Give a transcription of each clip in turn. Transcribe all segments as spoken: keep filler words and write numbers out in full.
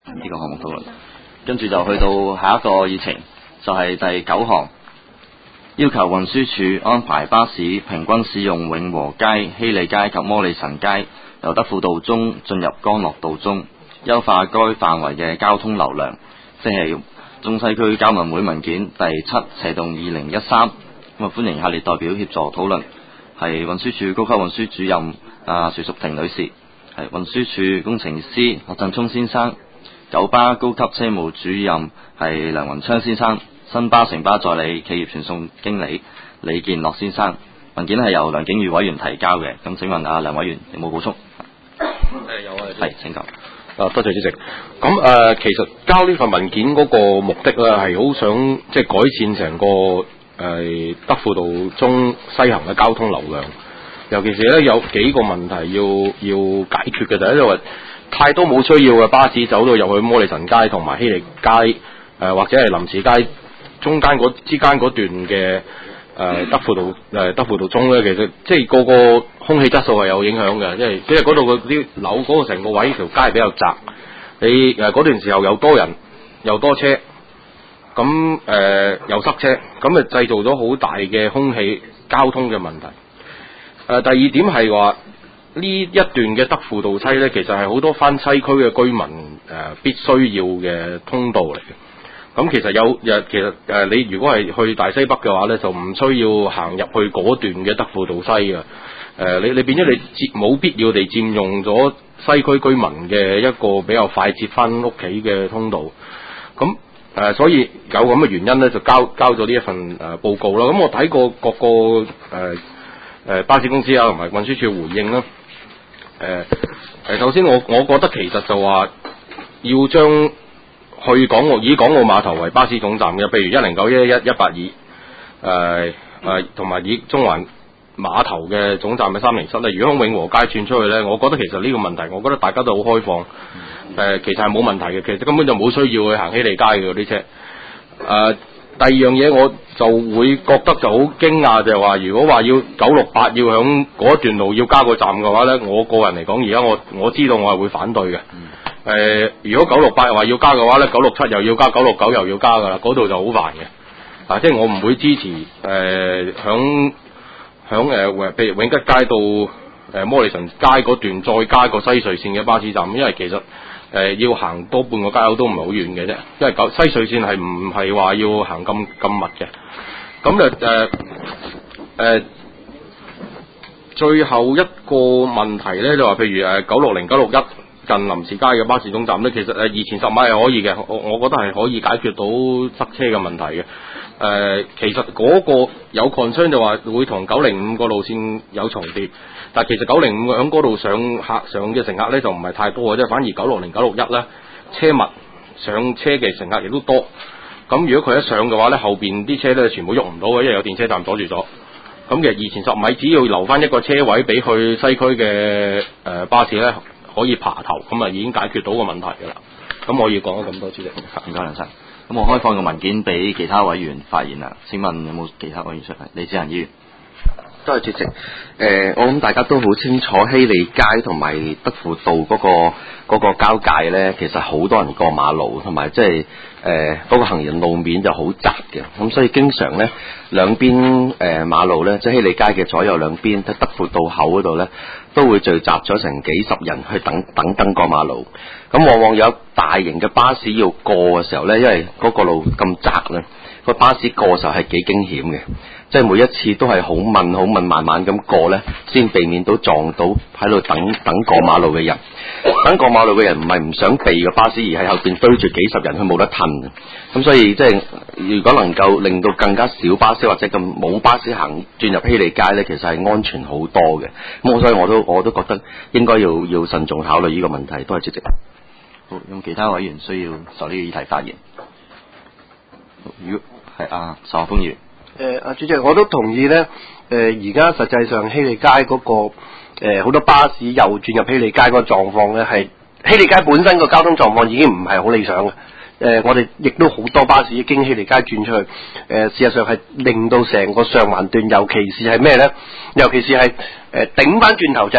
呢個項目討論。跟住就去到下一個議程，就係、是、第九項，要求運輸署安排巴士平均使用永和街、希利街及摩利臣街，由德輔道中進入干諾道中，優化該範圍嘅交通流量。即係中西區交民會文件第七斜動二零一三。咁啊，歡迎下列代表協助討論，係運輸署高級運輸主任啊徐淑婷女士，係運輸署工程師何振聰先生，九巴高級車務主任係梁雲昌先生，新巴城巴載理企業傳送經理李建樂先生。文件係由梁景宇委員提交嘅，咁請問啊梁委員有冇補充？ 誒有啊， 係請講。 啊，多謝主席。咁誒、呃，其實交呢份文件嗰個目的咧，係好想即係改善成個誒、呃、德輔道中西行嘅交通流量。尤其是咧有幾個問題要要解決嘅，第一就係太多冇需要嘅巴士走到入去摩利臣街同埋希利街誒、呃，或者係林士街中間嗰之間嗰段嘅誒、呃、德輔道誒、呃、德輔道中咧，其實即係個個空氣質素係有影響嘅，因為即係嗰度嗰啲樓嗰個成個位條街係比較窄，你誒嗰、呃、段時候又多人又多車，咁誒、呃、又塞車，咁啊製造咗好大嘅空氣交通嘅問題。誒、呃、第二點係話呢一段嘅德輔道西咧，其實係好多翻西區嘅居民誒、呃、必須要嘅通道嚟嘅。咁其實有誒，其實誒、呃，你如果係去大西北嘅話咧，就唔需要行入去嗰段嘅德輔道西嘅。誒、呃，你你變咗你佔冇必要地佔用咗西區居民嘅一個比較快捷翻屋企嘅通道。咁誒、呃，所以有咁嘅原因咧，就交交咗呢一份誒、呃、報告啦。咁我睇過各個誒誒、呃、巴士公司啊，同埋運輸署回應啦。誒、呃、誒，首先我我覺得其實就話要將去港澳以港澳碼頭為巴士總站嘅，譬如一零九、一一一、一八二，誒誒，同埋以中環碼頭嘅總站嘅三零七咧。如果喺永和街轉出去咧，我覺得其實呢個問題，我覺得大家都好開放，誒、呃，其實係冇問題嘅，其實根本就冇需要去行希利街嘅嗰啲車。誒、呃，第二樣嘢我就會覺得就好驚訝，就係話如果話要九六八要響嗰段路要加個站嘅話咧，我個人嚟講，而家我我知道我係會反對嘅。誒、呃，如果九六八話要加嘅話咧，九六七又要加，九六九又要加噶啦，嗰度就好煩嘅。啊，即係我唔會支持誒，響響誒，譬如永吉街到誒、呃、摩利臣街嗰段再加個西隧線嘅巴士站，因為其實誒、呃、要行多半個街口都唔係好遠嘅啫，因為九西隧線係唔係話要行咁咁密嘅。咁就誒誒，最後一個問題咧就話，譬如誒九六零、九六一。近林士街嘅巴士總站咧，其實誒二前十米係可以嘅，我我覺得係可以解決到塞車嘅問題嘅。誒、呃，其實嗰個有 concern 就話會同九零五個路線有重疊，但係其實九零五喺嗰度上客上嘅乘客咧就唔係太多嘅，即係反而九六零、九六一咧車密，上車嘅乘客亦都多。咁如果佢一上嘅話咧，後邊啲車咧全部喐唔到嘅，因為有電車站阻住咗。咁其實二前十米只要留翻一個車位俾去西區嘅誒巴士咧，可以爬頭，咁啊已經解決到個問題㗎啦。咁我要講咗咁多，主席。 唔該梁生。咁我開放個文件俾其他委員發言啦。請問有冇其他委員出嚟？李志恒議員。 多謝主席。誒、呃，我諗大家都好清楚，希利街同埋德輔道嗰、那個嗰、那個交界咧，其實好多人過馬路，同埋即係誒嗰個行人路面就好窄嘅。咁所以經常咧兩邊誒、呃、馬路咧，即係希利街嘅左右兩邊，即係德輔道口嗰度咧，都會聚集咗成幾十人去等等等過馬路。咁往往有大型嘅巴士要過嘅時候咧，因為嗰個路咁窄咧，個巴士過嘅時候係幾驚險嘅。即係每一次都係好慢好慢慢慢咁過呢，先避免到撞到喺度等等過馬路嘅人。等過馬路嘅人唔係唔想避個巴士，而係後邊堆住幾十人，佢冇得褪。咁所以即係如果能夠令到更加少巴士或者咁冇巴士行轉入希利街呢，其實係安全好多嘅。咁我所以我都我都覺得應該要要慎重考慮呢個問題。多謝主席。 好，咁其他委員需要就呢個議題發言。如果係啊，邵家輝議員。 誒，阿主席，我都同意咧。誒、呃，而家實際上希利街嗰、那個誒好、呃、多巴士右轉入希利街嗰個狀況咧，係希利街本身個交通狀況已經唔係好理想嘅。誒、呃，我哋亦都好多巴士經希利街轉出去。誒、呃，事實上係令到成個上環段，尤其是係咩咧？尤其是係誒頂翻轉頭就係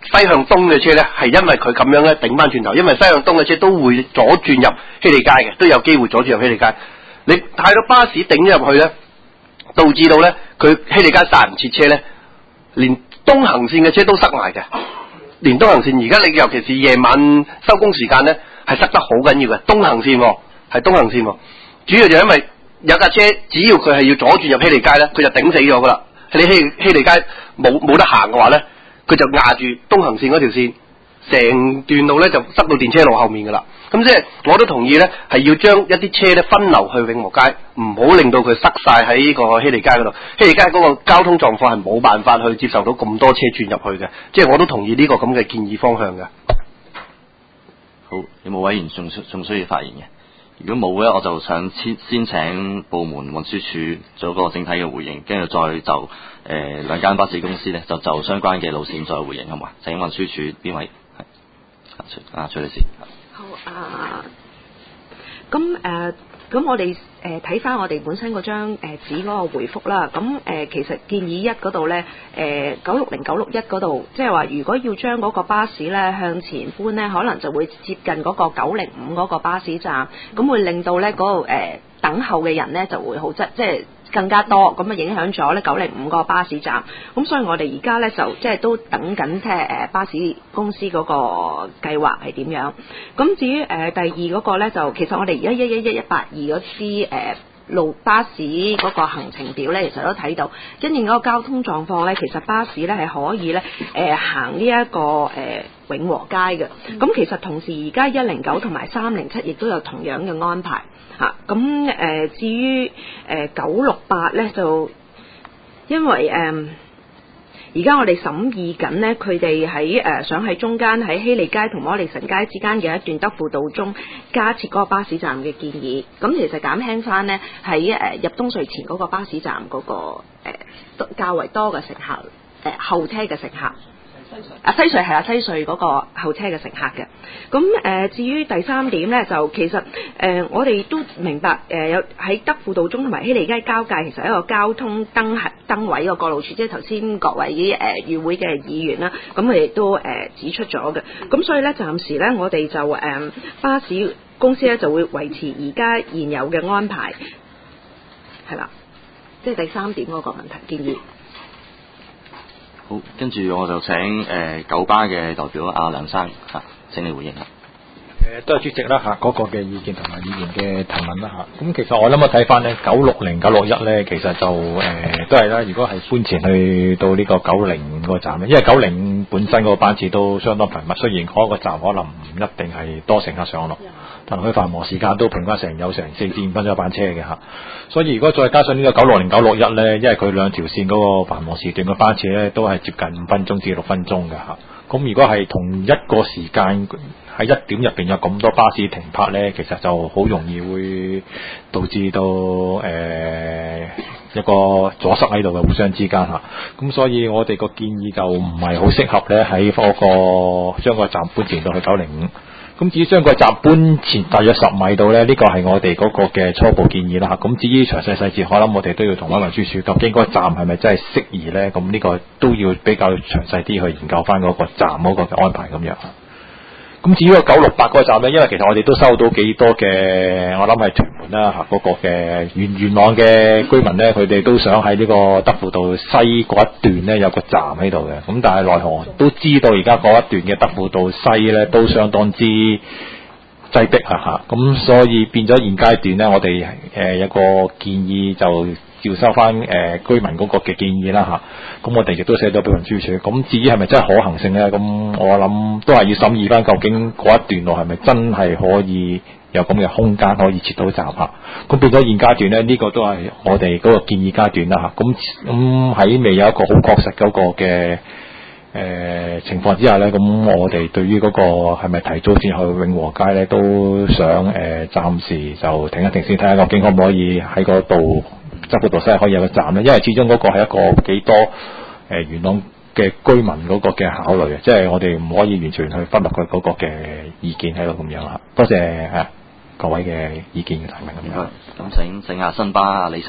西向東嘅車咧，係因為佢咁樣咧頂翻轉頭，因為西向東嘅車都會左轉入希利街嘅，都有機會左轉入希利街。你太多巴士頂入去咧，導致到咧佢希利街剎唔切車咧，連東行線嘅車都塞埋嘅。連東行線而家你尤其是夜晚收工時間咧，係塞得好緊要嘅。東行線係、哦、東行線、哦，主要就因為有架車，只要佢係要左轉入希利街咧，佢就頂死咗噶啦。你希希利街冇冇得行嘅話咧，佢就壓住東行線嗰條線，成段路咧就塞到電車路後面噶啦。咁即係我都同意咧，係要將一啲車咧分流去永和街，唔好令到佢塞晒喺呢個希利街嗰度。希利街嗰個交通狀況係冇辦法去接受到咁多車轉入去嘅，即係我都同意呢個咁嘅建議方向嘅。 好，有冇委員仲仲需要發言嘅？如果冇咧，我就想先先請部門運輸署做個整體嘅回應，跟住再就誒、呃、兩間巴士公司咧就就相關嘅路線再回應，好嘛？請運輸署邊位？係啊，徐女士。 好啊，咁誒，咁、呃、我哋誒睇翻我哋本身嗰張誒紙嗰個回覆啦。咁誒、呃，其實建議一嗰度咧，誒九六零九六一嗰度，即係話如果要將嗰個巴士咧向前搬咧，可能就會接近嗰個九零五嗰個巴士站，咁會令到咧嗰度誒等候嘅人咧就會好擠，即係更加多，咁啊影響咗咧九零五個巴士站。咁所以我哋而家咧就即係都等緊即係誒巴士公司嗰個計劃係點樣。咁至於誒、呃、第二嗰個咧，就其實我哋而家一一一一八二嗰啲誒路巴士嗰個行程表咧，其實都睇到，因應嗰個交通狀況咧，其實巴士咧係可以咧誒、呃、行呢、這、一個誒、呃、永和街嘅。咁其實同時而家一零九同埋三零七亦都有同樣嘅安排。嚇咁誒，至於誒九六八咧，就因為誒而家我哋審議緊咧，佢哋喺誒想喺中間喺希利街同摩利臣街之間嘅一段德輔道中加設嗰個巴士站嘅建議，咁其實減輕翻咧喺誒入東隧前嗰個巴士站嗰、嗰個誒、呃、較為多嘅乘客誒、呃、後車嘅乘客。啊西隧係啊西隧嗰個後車嘅乘客嘅。咁誒、呃、至於第三點咧，就其實誒、呃、我哋都明白誒有喺德輔道中同埋希利街交界，其實一個交通燈係燈位個過路處，即係頭先各位誒與、呃、會嘅議員啦，咁佢哋都誒、呃、指出咗嘅。咁所以咧暫時咧我哋就誒、呃、巴士公司咧就會維持而家現有嘅安排，係啦，即係第三點嗰個問題建議。 好，跟住我就請誒、呃、九巴嘅代表阿梁生嚇、啊，請你回應下。 誒，都係主席啦嚇，嗰、那個嘅意見同埋議員嘅提問啦嚇。咁其實我諗我睇翻咧，九六零九六一咧，其實就誒、呃、都係啦。如果係搬前去到呢個九零個站咧，因為九零本身個班次都相當頻密，雖然嗰個站可能唔一定係多乘客上落，但係佢繁忙時間都平均成有成四至五分鐘一班車嘅嚇。所以如果再加上呢個九六零九六一咧，因為佢兩條線嗰個繁忙時段嘅班次咧，都係接近五分鐘至六分鐘嘅嚇。咁如果係同一個時間喺一點入邊有咁多巴士停泊咧，其實就好容易會導致到誒、呃、一個阻塞喺度嘅互相之間嚇。咁所以我哋個建議就唔係好適合咧喺嗰個將個站搬前到去九零五。咁至於將個站搬前大約十米度咧，呢、這個係我哋嗰個嘅初步建議啦嚇。咁至於詳細細節，我諗我哋都要同運輸署究竟嗰個站係咪真係適宜咧？咁呢個都要比較詳細啲去研究翻嗰個站嗰個嘅安排咁樣。咁至於個九六八嗰個站咧，因為其實我哋都收到幾多嘅，我諗係屯門啦嚇嗰個嘅元元朗嘅居民咧，佢哋都想喺呢個德輔道西嗰一段咧有個站喺度嘅。咁但係奈何都知道而家嗰一段嘅德輔道西咧都相當之擠迫啊嚇。咁所以變咗現階段咧，我哋誒、呃、有個建議就照收翻誒、呃、居民嗰個嘅建議啦嚇。咁我哋亦都寫咗俾運輸署。咁至於係咪真係可行性咧？咁我諗都係要審議翻，究竟嗰一段路係咪真係可以有咁嘅空間可以設到站嚇？咁變咗現階段咧，呢、這個都係我哋嗰個建議階段啦嚇。咁咁喺未有一個好確實嗰個嘅誒、呃、情況之下咧，咁我哋對於嗰個係咪提早先去永和街咧，都想誒、呃、暫時就停一停先，睇下究竟可唔可以喺嗰度德輔道西可以有個站咧？因為始終嗰個係一個幾多誒、呃、元朗嘅居民嗰個嘅考慮嘅，即係我哋唔可以完全去忽略佢嗰個嘅意見喺度咁樣啦。多謝誒各位嘅意見嘅提問咁樣。 咁請請下新巴李生。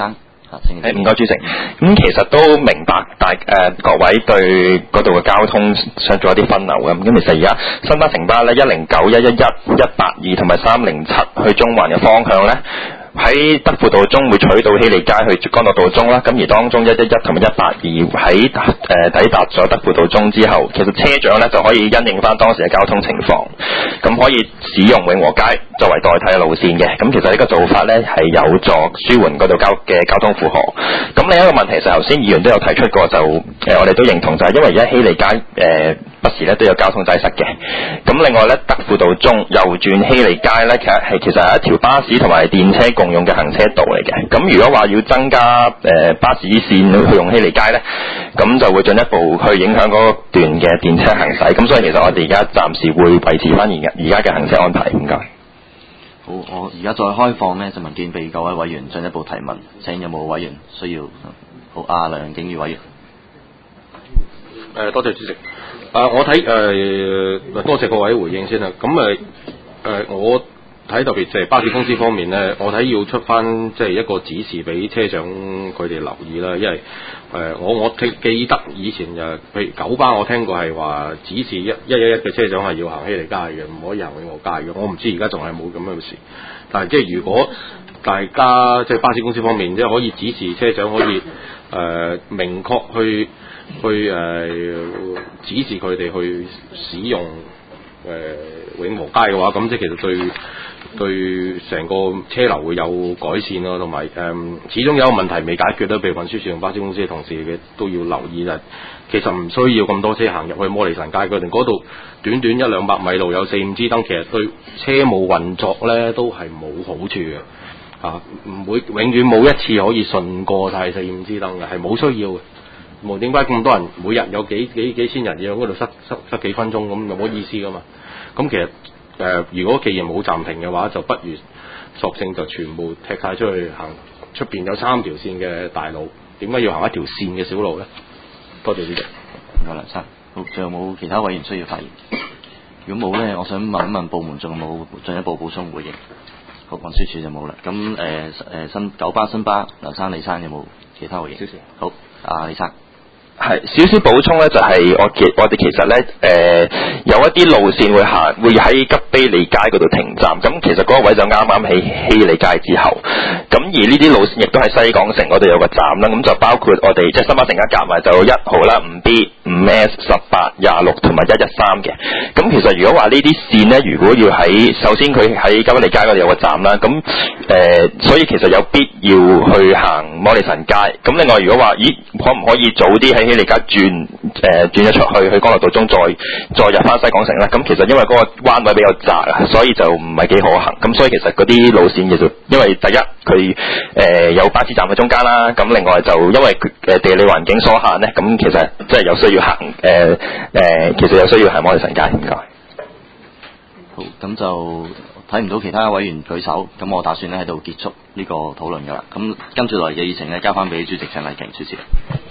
誒唔該主席，咁其實都明白大誒、呃、各位對嗰度嘅交通想做一啲分流嘅，咁其實而家新巴城巴咧一零九、一一一、一八二同埋三零七去中環嘅方向咧，喺德輔道中會取到希利街去干諾道中啦，咁而當中一一一同埋一八二喺誒抵達咗德輔道中之後，其實車長咧就可以因應翻當時嘅交通情況，咁可以使用永和街作為代替嘅路線嘅，咁其實呢個做法咧係有助舒緩嗰度交嘅交通負荷。咁另一個問題就頭先議員都有提出過，就誒、呃、我哋都認同就係因為而家希利街誒、呃、不時咧都有交通擠塞嘅，咁另外咧德輔道中右轉希利街咧，其實係其實係一條巴士同埋電車共用嘅行車道嚟嘅。咁如果話要增加誒、呃、巴士線去用希利街咧，咁就會進一步去影響嗰段嘅電車行駛。咁所以其實我哋而家暫時會維持翻而家而家嘅行車安排。唔該。 好，我而家再開放呢，就民建俾各位委員進一步提問。請有冇委員需要？好，阿梁景宇委員。 誒、呃，多謝主席。啊，我睇誒、呃，多謝各位回應先啦。咁誒誒，我睇特別即係巴士公司方面咧，我睇要出翻即係一個指示俾車長佢哋留意啦。因為誒、呃，我我記記得以前就譬如九巴，我聽過係話指示一一一一嘅車長係要行希利街嘅，唔可以行永和街嘅。我唔知而家仲係冇咁樣嘅事。但係即係如果大家即係巴士公司方面即係可以指示車長可以誒、呃、明確去。去誒、呃、指示佢哋去使用誒、呃、永和街嘅話，咁即係其實對對成個車流會有改善咯，同埋誒始終有一個問題未解決咧，譬如運輸署同巴士公司嘅同事嘅都要留意就係，其實唔需要咁多車行入去摩利臣街嗰度，嗰度短短一兩百米路有四五支燈，其實對車務運作咧都係冇好處嘅嚇，唔會永遠冇一次可以順過晒四五支燈嘅，係冇需要嘅。無點解咁多人每日有幾幾幾千人要喺嗰度塞塞塞幾分鐘咁，冇意思噶嘛？咁其實誒、呃，如果既然冇暫停嘅話，就不如索性就全部踢晒出去行出邊有三條線嘅大路，點解要行一條線嘅小路咧？多謝主席。 唔該，梁生。好，仲有冇其他委員需要發言？如果冇咧，我想問一問部門仲有冇進一步補充回應？好，運輸署就冇啦。咁誒誒新九巴新巴梁生李生有冇其他回應？少少。好，阿李生。 係少少補充咧，就係、是、我其我哋其實咧誒、呃、有一啲路線會行會喺吉卑利街嗰度停站，咁其實嗰個位就啱啱喺希利街之後，咁而呢啲路線亦都喺西港城嗰度有個站啦，咁就包括我哋即係新巴城一夾埋就一號啦、五 B、五 S、十八、廿六同埋一一三嘅。咁其實如果話呢啲線咧，如果要喺首先佢喺吉卑利街嗰度有個站啦，咁誒、呃、所以其實有必要去行摩利臣街。咁另外如果話咦可唔可以早啲喺希利街轉誒轉咗出去去干諾道中，再再入翻西港城咧？咁其實因為嗰個彎位比較窄啊，所以就唔係幾可行。咁所以其實嗰啲路線其實因為第一佢誒、呃、有巴士站喺中間啦，咁另外就因為誒地理環境所限咧，咁其實即係有需要行誒誒、呃呃，其實有需要行摩利臣街。唔該。 好，咁就睇唔到其他委員舉手，咁我打算咧喺度結束呢個討論噶啦。咁跟住來嘅議程咧，交翻俾主席陳麗瓊主持。